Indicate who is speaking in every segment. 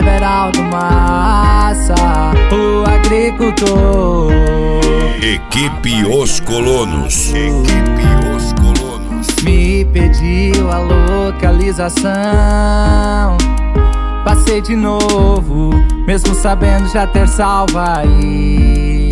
Speaker 1: Everaldo Massa, o agricultor.
Speaker 2: Equipe Os Colonos.
Speaker 1: Me pediu a localização, passei de novo, mesmo sabendo já ter salvo aí.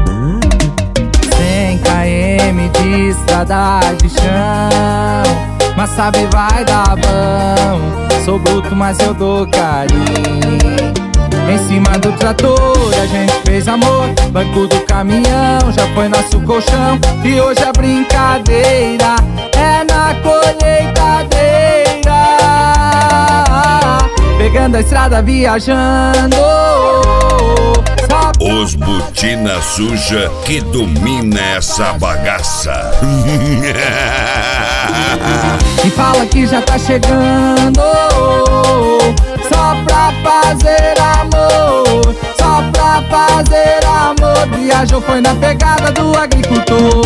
Speaker 1: 100 km de estrada de chão, mas sabe vai dar bom. Sou bruto, mas eu dou carinho. Em cima do trator a gente fez amor, banco do caminhão já foi nosso colchão. E hoje a brincadeira é na colheitadeira, pegando a estrada viajando.
Speaker 2: Os botina suja que domina essa bagaça.
Speaker 1: E fala que já tá chegando, só pra fazer amor, só pra fazer amor. Viajou, foi na pegada do agricultor.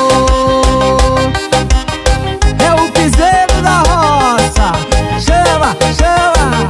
Speaker 1: É o piseiro da roça, chama, chama.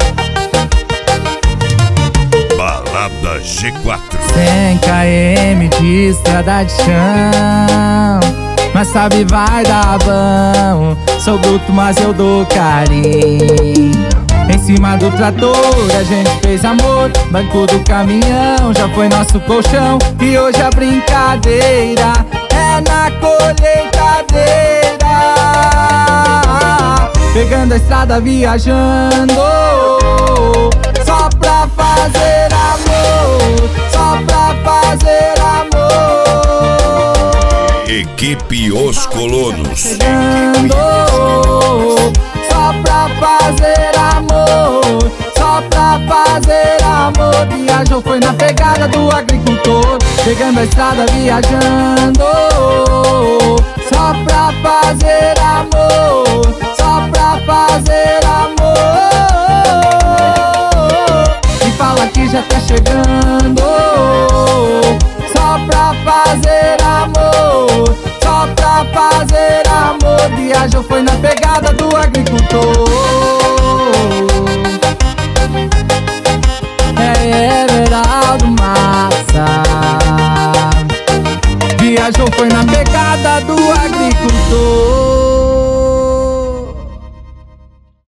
Speaker 2: Balada G4.
Speaker 1: 100 km de estrada de chão, mas sabe vai dar bom. Sou bruto, mas eu dou carinho. Em cima do trator a gente fez amor, banco do caminhão já foi nosso colchão. E hoje a brincadeira é na colheitadeira, pegando a estrada viajando, só pra fazer amor, só pra fazer amor.
Speaker 2: Equipe Os Colonos.
Speaker 1: Só pra fazer amor, só pra fazer amor. Viajou, foi na pegada do agricultor, pegando a estrada viajando, só pra fazer amor, só pra fazer amor. E fala que já tá chegando, só pra fazer amor, só pra fazer amor. Viajou, foi na pegada